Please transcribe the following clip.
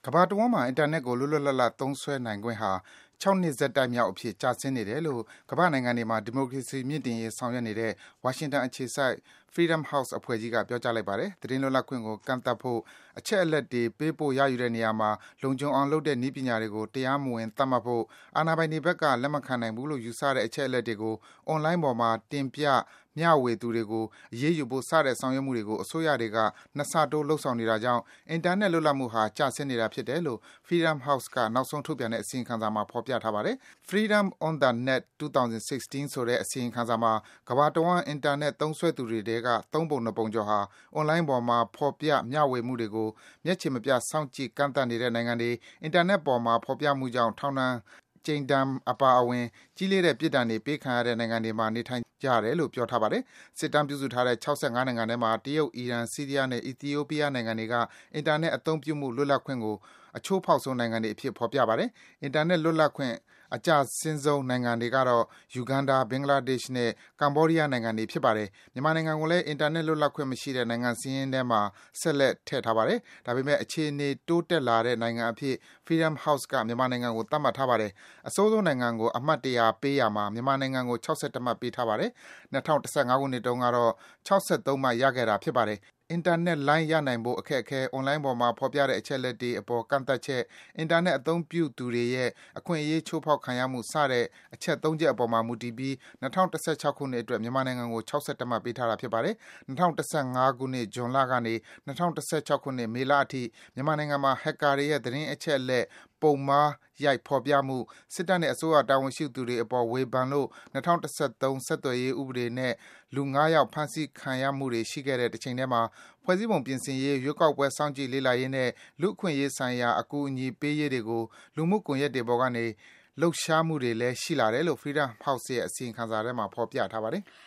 ကမ္ဘာတဝန်းမှာ အင်တာနက်ကိုလွတ်လွတ်လပ်လပ်သုံးစွဲနိုင်ခွင့်ဟာ6 နှစ်ဆက်တိုက်မြောက်အဖြစ်ကျဆင်းနေတယ်လို့ကမ္ဘာ့နိုင်ငံတွေမှာဒီမိုကရေစီမြင့်တင်ရေးဆောင်ရွက်နေတဲ့ဝါရှင်တန်အခြေစိုက် Freedom House အဖွဲ့ကြီးကပြောကြားလိုက်ပါတယ်။သတင်းလွတ်လပ်ခွင့်ကိုကန့်သတ်ဖို့၊အချက်အလက်တွေပေးပို့ရယူတဲ့နေရာမှာလုံခြုံအောင်လုပ်တဲ့နည်းပညာတွေကိုတရားမဝင်သတ်မှတ်ဖို့၊အာဏာပိုင်တွေဘက်ကလက်မခံနိုင်ဘူးလို့ယူဆတဲ့အချက်အလက်တွေကိုအွန်လိုင်းပေါ်မှာတင်ပြမျှဝေသူတွေကိုအရေးယူဖို့စတဲ့ဆောင်ရွက်မှုတွေကိုအစိုးရတွေကနှစ်ဆတိုးလုပ်ဆောင်နေတာကြောင့်အင်တာနက်လွတ်လပ်မှုဟာကျဆင်းနေတာဖြစ်တယ်လို့ Freedom House ကနောက်ဆုံးထုတ်ပြန်တဲ့အစီရင်ခံစာမှာဖော်ပြထားပါတယ်။ Freedom on the Net 2016ဆိုတဲ့အစီရင်ခံစာမှာကမ္ဘာတဝန်းအင်တာနက်သုံးစွဲသူတွေထဲက3 ပုံ 2 ပုံကျော်ဟာအွန်လိုင်းပေါ်မှာဖော်ပြမျှဝေမှုတွေကိုမျက်ခြေမပြတ်စောင့်ကြည့်ကန့်သတ်နေတဲ့နိုင်ငံတွေ၊အင်တာနက်ပေါ်မှာဖော်ပြမှုကြောင့်ထောင်ဒဏ်ကြိမ်ဒဏ်အပါအဝင်ကြီးလေးတဲ့ပြစ်ဒဏ်တွေပေးခံရတဲ့နိုင်ငံတွေမှာနေထိုင်ကြတယ်လို့ပြောထားပါတယ်။စစ်တမ်းပြုစုထားတဲ့65နိုင်ငံထဲမှာတရုတ်၊အီရန်၊ဆီးရီးယားနဲ့အီသီယိုးပီးယားနိုင်ငံတွေကအင်တာနက်အသုံးပြုမှုလွတ်လပ်ခွင့်ကိုအချိုးဖောက်ဆုံးနိုင်ငံတွေအဖြစ်ဖော်ပြပါတယ်။အင်တာနက်လွတ်လပ်ခွင့်အကျဆင်းဆုံးနိုင်ငံတွေကတော့ Uganda ၊Bangladesh နဲ့ Cambodia နိုင်ငံတွေဖြစ်ပါတယ်။မြန်မာနိုင်ငံကိုလည်းအင်တာနက်လွတ်လပ်ခွင့်မရှိတဲ့နိုင်ငံစာရင်းထဲမှာဆက်လက်ထည့်ထားပါတယ်။ဒါပေမဲ့အခြေအနေတိုးတက်လာတဲ့နိုင်ငံအဖြစ် Freedom House ကမြန်မာနိုင်ငံကိုသတ်မှတ်ထားပါတယ်။အဆိုးဆုံးနိုင်ငံကိုအမှတ်100ပေးရာမှာမြန်မာနိုင်ငံကို61မှတ်ပေးထားပါတယ်။2015ခုနှစ်တုန်းကတော့63မှတ်ရခဲ့တာဖြစ်ပါတယ်။အင်တာနက်လိုင်းရနိုင်ဖို့အခက်အခဲ၊အွန်လိုင်းပေါ်မှာဖော်ပြတဲ့အချက်အလက်တွေအပေါ်ကန့်သတ်ချက်၊အင်တာနက်အသုံးပြုသူတွေရဲ့အခွင့်အရေးချိုးဖောက်ခံရမှုစတဲ့အချက်3 ချက်အပေါ်မှာမူတည်ပြီး2016ခုနှစ်အတွက်မြန်မာနိုင်ငံကို61မှတ်ပေးထားတာဖြစ်ပါတယ်။2015ခုနှစ်ဇွန်လကနေ2016ခုနှစ်မေလအထိမြန်မာနိုင်ငံမှာဟက်ကာတွေရဲ့သတင်းအချက်အလက်ပုံမှားရိုက်ဖော်ပြမှု၊စစ်တပ်နဲ့အစိုးရတာဝန်ရှိသူတွေအပေါ်ဝေဖန်လို့2013ဆက်သွယ်ရေးဥပဒေနဲ့လူ5 ယောက်ဖမ်းဆီးခံရမှုတွေရှိခဲ့တဲ့တချိန်တည်းမှာဖွဲ့စည်းပုံပြင်ဆင်ရေး၊ရွေးကောက်ပွဲစောင့်ကြည့်လေ့လာရေးနဲ့လူ့အခွင့်အရေးဆိုင်ရာအကူအညီပေးရေးတွေကိုလူမှုကွန်ရက်တွေပေါ်ကနေလှုပ်ရှားမှုတွေလည်းရှိလာတယ်လို့ Freedom House ရဲ့အစီရင်ခံစာထဲမှာဖော်ပြထားပါတယ်။